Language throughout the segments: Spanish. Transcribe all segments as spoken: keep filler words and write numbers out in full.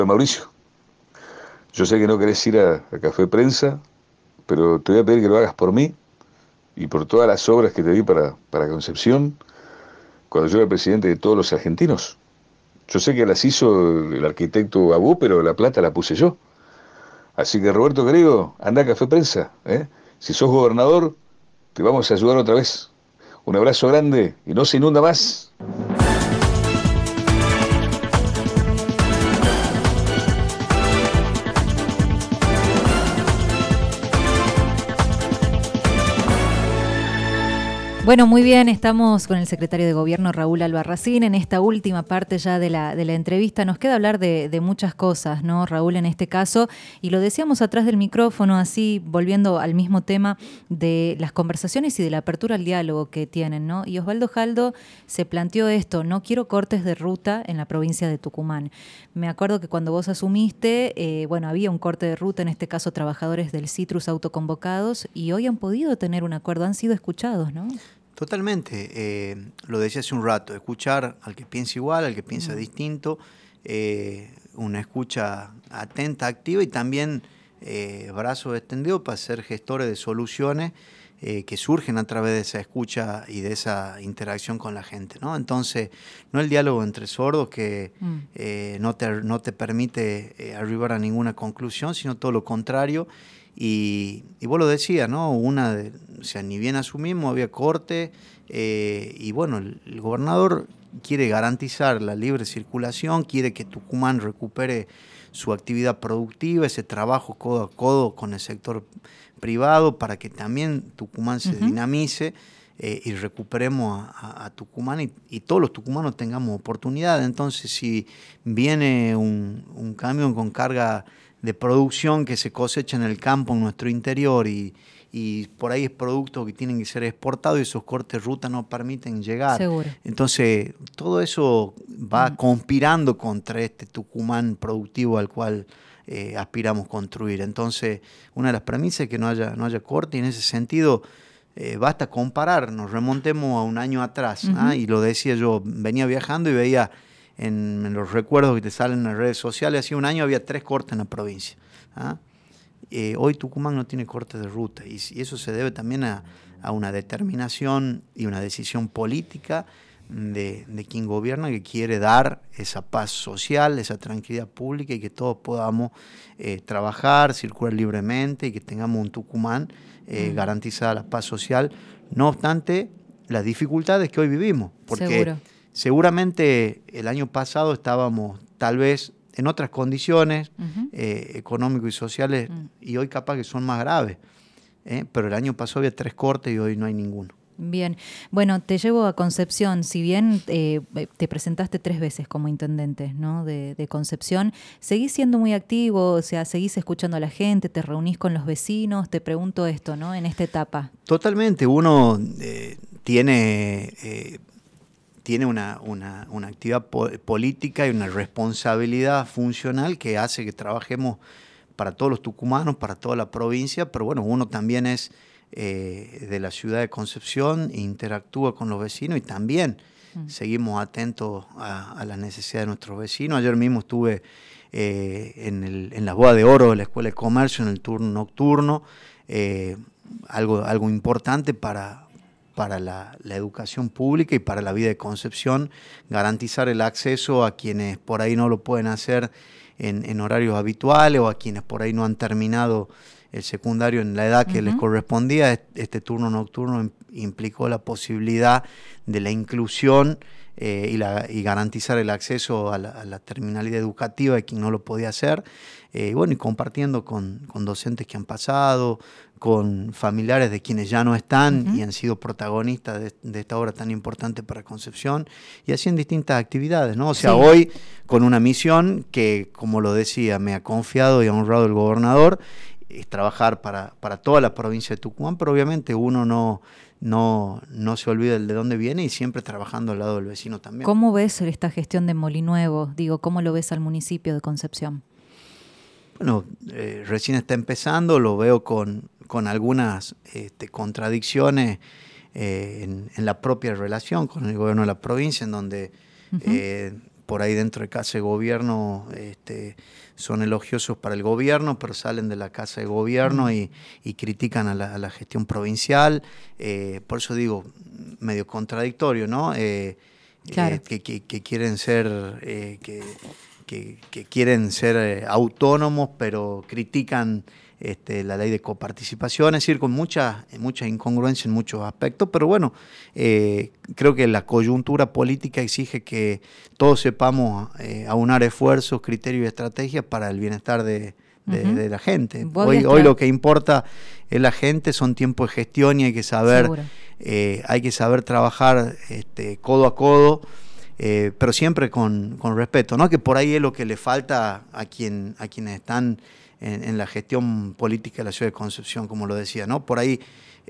Mauricio, yo sé que no querés ir a, a Café Prensa, pero te voy a pedir que lo hagas por mí y por todas las obras que te di para, para Concepción cuando yo era presidente de todos los argentinos. Yo sé que las hizo el arquitecto Abú, pero la plata la puse yo. Así que Roberto querido, anda a Café Prensa, ¿eh? Si sos gobernador, te vamos a ayudar otra vez. Un abrazo grande y no se inunda más. Bueno, muy bien, estamos con el secretario de Gobierno, Raúl Albarracín, en esta última parte ya de la, de la entrevista. Nos queda hablar de, de muchas cosas, ¿no, Raúl, en este caso? Y lo decíamos atrás del micrófono, así, volviendo al mismo tema de las conversaciones y de la apertura al diálogo que tienen, ¿no? Y Osvaldo Jaldo se planteó esto: no quiero cortes de ruta en la provincia de Tucumán. Me acuerdo que cuando vos asumiste, eh, bueno, había un corte de ruta, en este caso trabajadores del Citrus autoconvocados, y hoy han podido tener un acuerdo, han sido escuchados, ¿no? Totalmente, eh, lo decía hace un rato, escuchar al que piensa igual, al que piensa mm. distinto, eh, una escucha atenta, activa y también eh, brazos extendidos para ser gestores de soluciones eh, que surgen a través de esa escucha y de esa interacción con la gente, ¿no? Entonces, no el diálogo entre sordos que mm. eh, no, te, no te permite eh, arribar a ninguna conclusión, sino todo lo contrario. Y, y vos lo decías, ¿no? Una de, o sea, ni bien asumimos, había corte, eh, y bueno, el, el gobernador quiere garantizar la libre circulación, quiere que Tucumán recupere su actividad productiva, ese trabajo codo a codo con el sector privado para que también Tucumán se uh-huh. dinamice eh, y recuperemos a, a, a Tucumán y, y todos los tucumanos tengamos oportunidad. Entonces, si viene un, un camión con carga de producción que se cosecha en el campo, en nuestro interior, y, y por ahí es producto que tienen que ser exportados y esos cortes de ruta no permiten llegar. Seguro. Entonces, todo eso va mm. conspirando contra este Tucumán productivo al cual eh, aspiramos construir. Entonces, una de las premisas es que no haya, no haya corte, y en ese sentido eh, basta comparar, nos remontemos a un año atrás, uh-huh. ¿ah? Y lo decía yo, venía viajando y veía En, en los recuerdos que te salen en las redes sociales, hace un año había tres cortes en la provincia. ¿ah? Eh, hoy Tucumán no tiene cortes de ruta y, y eso se debe también a, a una determinación y una decisión política de, de quien gobierna, que quiere dar esa paz social, esa tranquilidad pública y que todos podamos eh, trabajar, circular libremente y que tengamos un Tucumán eh, mm. garantizada la paz social, no obstante las dificultades que hoy vivimos. Porque Seguro. Seguramente el año pasado estábamos tal vez en otras condiciones uh-huh. eh, económicas y sociales uh-huh. y hoy capaz que son más graves, ¿eh? Pero el año pasado había tres cortes y hoy no hay ninguno. Bien, bueno, te llevo a Concepción. Si bien eh, te presentaste tres veces como intendente, ¿no? de, de Concepción, ¿seguís siendo muy activo? O sea, ¿seguís escuchando a la gente? ¿Te reunís con los vecinos? Te pregunto esto, ¿no? En esta etapa. Totalmente, uno eh, tiene... Eh, tiene una, una, una actividad po- política y una responsabilidad funcional que hace que trabajemos para todos los tucumanos, para toda la provincia, pero bueno, uno también es eh, de la ciudad de Concepción, interactúa con los vecinos y también mm. seguimos atentos a, a las necesidades de nuestros vecinos. Ayer mismo estuve eh, en, el, en la boda de oro de la Escuela de Comercio, en el turno nocturno, eh, algo, algo importante para... para la, la educación pública y para la vida de Concepción, garantizar el acceso a quienes por ahí no lo pueden hacer en, en horarios habituales o a quienes por ahí no han terminado el secundario en la edad que uh-huh. les correspondía. Este turno nocturno implicó la posibilidad de la inclusión eh, y, la, y garantizar el acceso a la, a la terminalidad educativa de quien no lo podía hacer. Eh, bueno, y compartiendo con, con docentes que han pasado, con familiares de quienes ya no están uh-huh. y han sido protagonistas de, de esta obra tan importante para Concepción, y así en distintas actividades, ¿no? O sea, sí. hoy con una misión que, como lo decía, me ha confiado y ha honrado el gobernador, es trabajar para, para toda la provincia de Tucumán, pero obviamente uno no, no, no se olvida de dónde viene y siempre trabajando al lado del vecino también. ¿Cómo ves esta gestión de Molinuevo? Digo, ¿cómo lo ves al municipio de Concepción? Bueno, eh, recién está empezando, lo veo con, con algunas este, contradicciones eh, en, en la propia relación con el gobierno de la provincia, en donde uh-huh. eh, por ahí dentro de Casa de Gobierno este, son elogiosos para el gobierno, pero salen de la Casa de Gobierno mm. y, y critican a la, a la gestión provincial. Eh, por eso digo, medio contradictorio, ¿no? Eh, claro. eh, que, que, que quieren ser... Eh, que, que, que quieren ser eh, autónomos, pero critican este, la ley de coparticipación, es decir, con mucha, mucha incongruencia en muchos aspectos, pero bueno, eh, creo que la coyuntura política exige que todos sepamos eh, aunar esfuerzos, criterios y estrategias para el bienestar de, de, uh-huh. de la gente. Hoy, hoy lo que importa es la gente, son tiempos de gestión y hay que saber, eh, hay que saber trabajar este, codo a codo, Eh, pero siempre con, con respeto, ¿no? Que por ahí es lo que le falta a, quien, a quienes están en, en la gestión política de la ciudad de Concepción, como lo decía, ¿no? Por ahí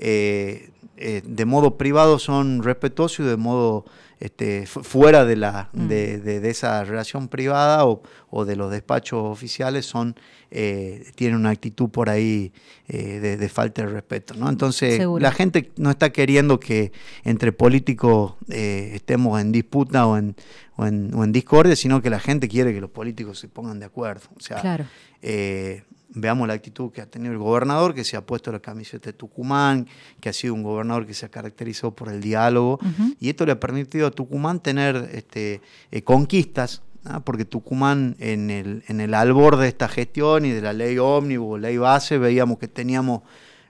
eh, eh, de modo privado son respetuosos y de modo este, fuera de, la, mm. de, de, de esa relación privada o, o de los despachos oficiales son eh, tienen una actitud por ahí eh, de, de falta de respeto, ¿no? Entonces Seguro. La gente no está queriendo que entre políticos eh, estemos en disputa o en, o, en, o en discordia, sino que la gente quiere que los políticos se pongan de acuerdo. O sea, claro. eh, veamos la actitud que ha tenido el gobernador, que se ha puesto la camiseta de Tucumán, que ha sido un gobernador que se ha caracterizado por el diálogo, uh-huh. y esto le ha permitido a Tucumán tener este, eh, conquistas, ¿no? Porque Tucumán en el, en el albor de esta gestión y de la ley ómnibus, ley base, veíamos que teníamos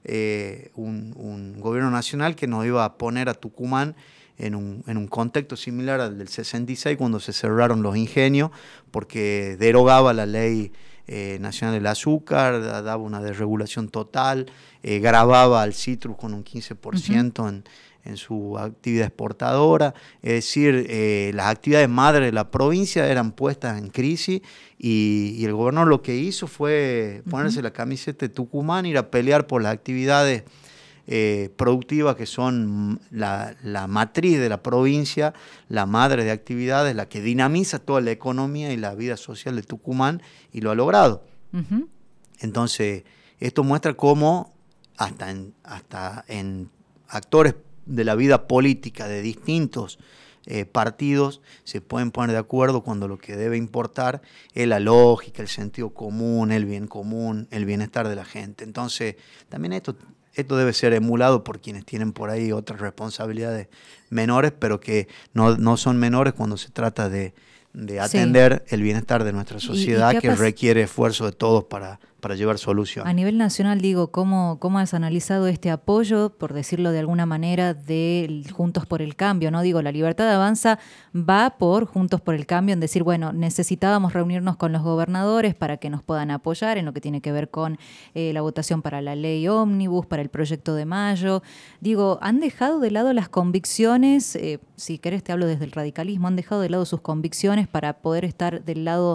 eh, un, un gobierno nacional que nos iba a poner a Tucumán en un, en un contexto similar al del sesenta y seis, cuando se cerraron los ingenios, porque derogaba la ley Eh, nacional del azúcar, daba una desregulación total, eh, gravaba al citrus con un quince por ciento uh-huh. en, en su actividad exportadora, es decir, eh, las actividades madres de la provincia eran puestas en crisis y, y el gobernador lo que hizo fue ponerse uh-huh. la camiseta de Tucumán, ir a pelear por las actividades Eh, productivas que son la, la matriz de la provincia, la madre de actividades, la que dinamiza toda la economía y la vida social de Tucumán, y lo ha logrado. Uh-huh. Entonces, esto muestra cómo hasta en, hasta en actores de la vida política de distintos eh, partidos se pueden poner de acuerdo cuando lo que debe importar es la lógica, el sentido común, el bien común, el bienestar de la gente. Entonces, también esto Esto debe ser emulado por quienes tienen por ahí otras responsabilidades menores, pero que no, no son menores cuando se trata de, de atender sí. el bienestar de nuestra sociedad, ¿Y, y que requiere esfuerzo de todos para, para llevar solución. A nivel nacional, digo, ¿cómo, cómo has analizado este apoyo, por decirlo de alguna manera, de Juntos por el Cambio? ¿No? Digo, La Libertad Avanza va por Juntos por el Cambio en decir, bueno, necesitábamos reunirnos con los gobernadores para que nos puedan apoyar en lo que tiene que ver con eh, la votación para la ley ómnibus, para el proyecto de mayo. Digo, ¿han dejado de lado las convicciones? Eh, si querés te hablo desde el radicalismo, ¿han dejado de lado sus convicciones para poder estar del lado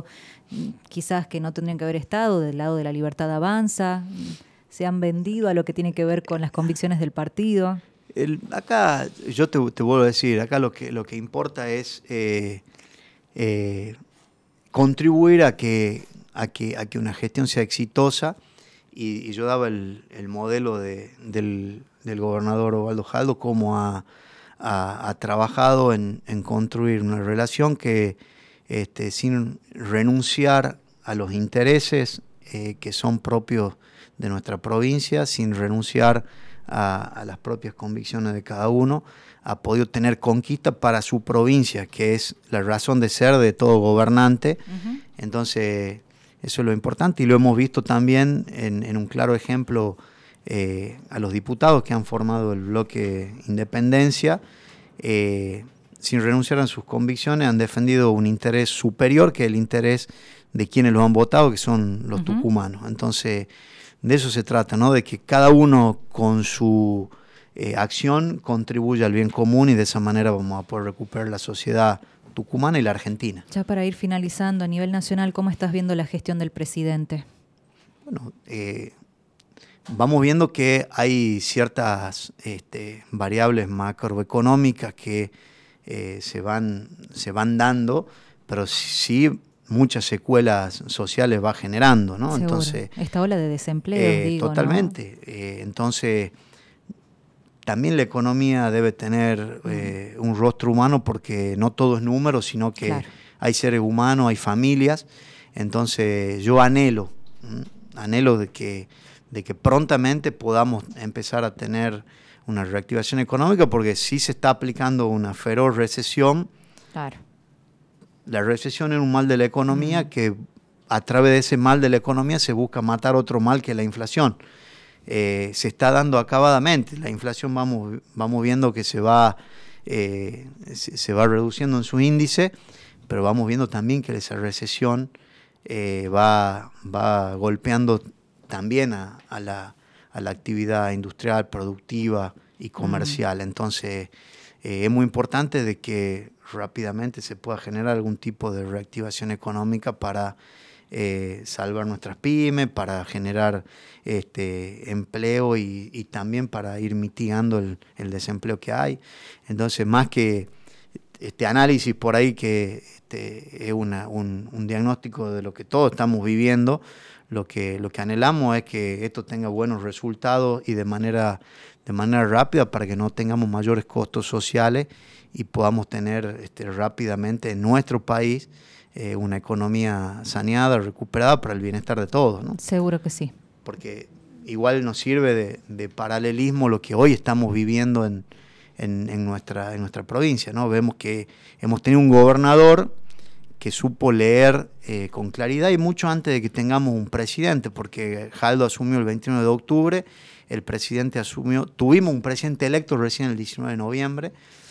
quizás que no tendrían que haber estado, del lado de La Libertad Avanza? ¿Se han vendido a lo que tiene que ver con las convicciones del partido? El, acá, yo te, te vuelvo a decir, acá lo que, lo que importa es eh, eh, contribuir a que, a, que, a que una gestión sea exitosa, y, y yo daba el, el modelo de, del, del gobernador Osvaldo Jaldo, cómo ha, ha, ha trabajado en, en construir una relación que Este, sin renunciar a los intereses eh, que son propios de nuestra provincia, sin renunciar a, a las propias convicciones de cada uno, ha podido tener conquista para su provincia, que es la razón de ser de todo gobernante. Uh-huh. Entonces, eso es lo importante, y lo hemos visto también en, en un claro ejemplo eh, a los diputados que han formado el bloque Independencia, eh, sin renunciar a sus convicciones, han defendido un interés superior que el interés de quienes los han votado, que son los uh-huh. tucumanos. Entonces, de eso se trata, ¿no? De que cada uno con su eh, acción contribuya al bien común, y de esa manera vamos a poder recuperar la sociedad tucumana y la argentina. Ya para ir finalizando, a nivel nacional, ¿cómo estás viendo la gestión del presidente? Bueno, eh, vamos viendo que hay ciertas este, variables macroeconómicas que Eh, se van, se van dando, pero sí muchas secuelas sociales va generando, ¿no? Seguro. Entonces, esta ola de desempleo, eh, digo, totalmente. ¿no? Eh, entonces, también la economía debe tener eh, un rostro humano, porque no todo es número, sino que claro. hay seres humanos, hay familias. Entonces yo anhelo, anhelo de que, de que prontamente podamos empezar a tener una reactivación económica, porque sí se está aplicando una feroz recesión. Claro. La recesión es un mal de la economía mm. que a través de ese mal de la economía se busca matar otro mal que es la inflación. Eh, se está dando acabadamente. La inflación vamos, vamos viendo que se va, eh, se, se va reduciendo en su índice, pero vamos viendo también que esa recesión eh, va, va golpeando también a, a, la, a la actividad industrial, productiva y comercial. Mm. Entonces eh, es muy importante de que rápidamente se pueda generar algún tipo de reactivación económica para Eh, salvar nuestras pymes, para generar este, empleo y, y también para ir mitigando el, el desempleo que hay. Entonces, más que este análisis por ahí que este, es una, un, un diagnóstico de lo que todos estamos viviendo, lo que, lo que anhelamos es que esto tenga buenos resultados y de manera, de manera rápida para que no tengamos mayores costos sociales y podamos tener este, rápidamente en nuestro país Eh, una economía saneada, recuperada para el bienestar de todos, ¿no? Seguro que sí. Porque igual nos sirve de, de paralelismo lo que hoy estamos viviendo en, en, en, nuestra, en nuestra provincia, ¿no? Vemos que hemos tenido un gobernador que supo leer eh, con claridad y mucho antes de que tengamos un presidente, porque Jaldo asumió el veintiuno de octubre, el presidente asumió, tuvimos un presidente electo recién el diecinueve de noviembre,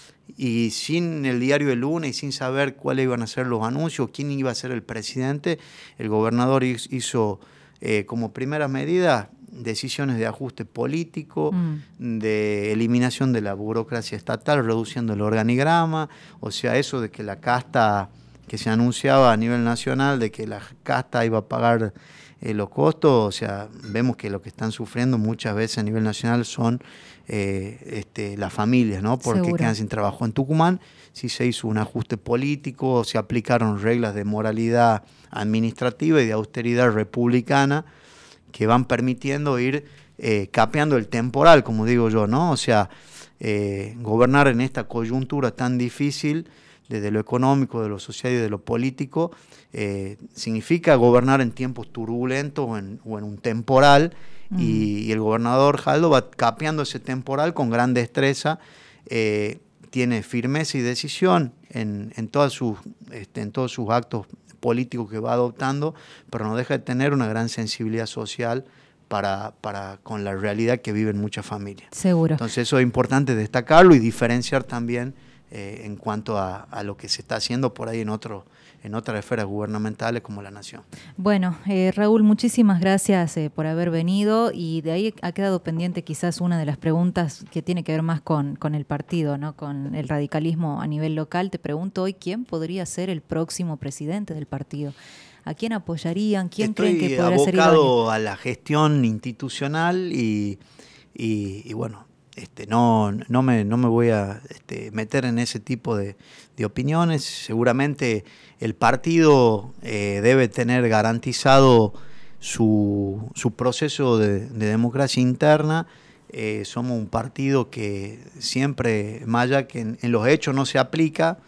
y sin el diario El Lunes y sin saber cuáles iban a ser los anuncios, quién iba a ser el presidente, el gobernador hizo eh, como primera medida decisiones de ajuste político, mm. de eliminación de la burocracia estatal, reduciendo el organigrama, o sea, eso de que la casta que se anunciaba a nivel nacional, de que la casta iba a pagar eh, los costos, o sea, vemos que lo que están sufriendo muchas veces a nivel nacional son Eh, este, las familias, ¿no? Porque Seguro. Quedan sin trabajo. En Tucumán sí se hizo un ajuste político, se aplicaron reglas de moralidad administrativa y de austeridad republicana que van permitiendo ir eh, capeando el temporal, como digo yo, ¿no? O sea, eh, gobernar en esta coyuntura tan difícil, desde lo económico, de lo social y de lo político, eh, significa gobernar en tiempos turbulentos o en, o en un temporal. Mm. Y, y el gobernador Jaldo va capeando ese temporal con gran destreza, eh, tiene firmeza y decisión en, en, todas sus, este, en todos sus actos políticos que va adoptando, pero no deja de tener una gran sensibilidad social para, para con la realidad que viven muchas familias. Seguro. Entonces eso es importante destacarlo y diferenciar también eh, en cuanto a, a lo que se está haciendo por ahí en otro en otras esferas gubernamentales como la nación. Bueno, eh, Raúl, muchísimas gracias eh, por haber venido, y de ahí ha quedado pendiente quizás una de las preguntas que tiene que ver más con, con el partido, ¿no? Con el radicalismo a nivel local. Te pregunto hoy, ¿quién podría ser el próximo presidente del partido? ¿A quién apoyarían? ¿Quién Estoy creen que podrá ser idóneo? Estoy abocado a la gestión institucional y, y, y bueno, Este, no, no, me, no me voy a este, meter en ese tipo de, de opiniones. Seguramente el partido eh, debe tener garantizado su, su proceso de, de democracia interna. Eh, somos un partido que siempre, más allá que en, en los hechos no se aplica,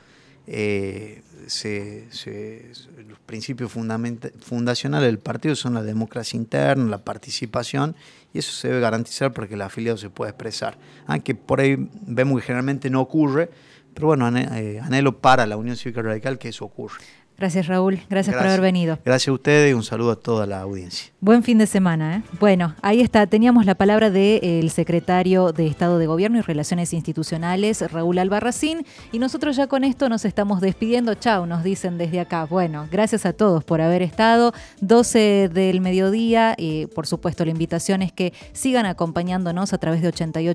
eh, se, se, los principios fundacionales del partido son la democracia interna, la participación, y eso se debe garantizar para que el afiliado se pueda expresar. Aunque por ahí vemos que generalmente no ocurre, pero bueno, anhelo para la Unión Cívica Radical que eso ocurra. Gracias, Raúl. Gracias, Gracias por haber venido. Gracias a ustedes y un saludo a toda la audiencia. Buen fin de semana, ¿eh? Bueno, ahí está. Teníamos la palabra del secretario de Estado de Gobierno y Relaciones Institucionales, Raúl Albarracín, y nosotros ya con esto nos estamos despidiendo. Chau, nos dicen desde acá. Bueno, gracias a todos por haber estado. doce del mediodía, y por supuesto la invitación es que sigan acompañándonos a través de ochenta y ocho